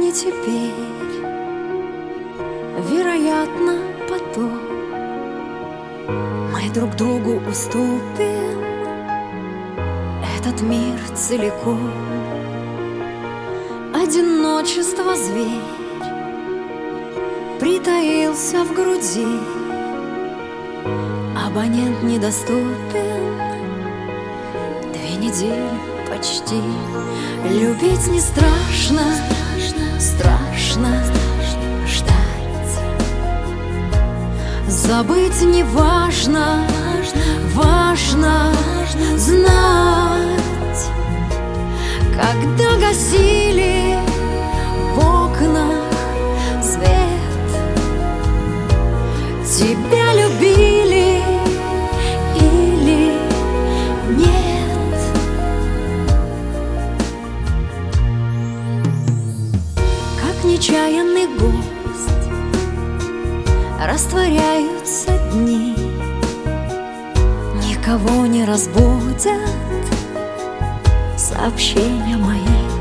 не теперь, вероятно, потом мы друг другу уступим этот мир целиком. Одиночество зверь притаился в груди, абонент недоступен 2 недели почти. Любить не страшно, страшно ждать. Забыть не важно, важно знать. Когда гасили в окнах свет, тебя любили или нет? Как нечаянный гость растворяются дни, никого не разбудят сообщения мои.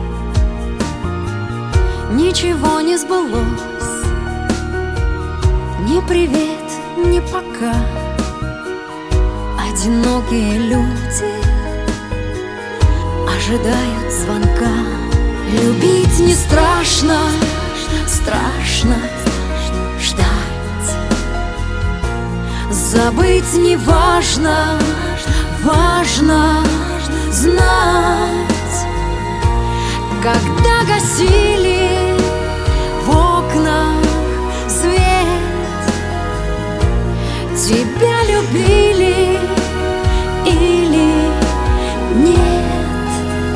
Ничего не сбылось, ни привет, ни пока. Одинокие люди ожидают звонка. Любить не страшно, страшно ждать. Забыть не важно, важно знать. Когда гасили в окнах свет, тебя любили или нет?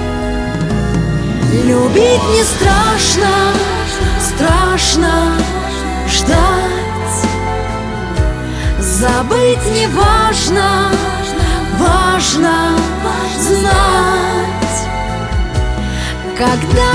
Любить не страшно, страшно ждать. Забыть не важно, важно знать. Когда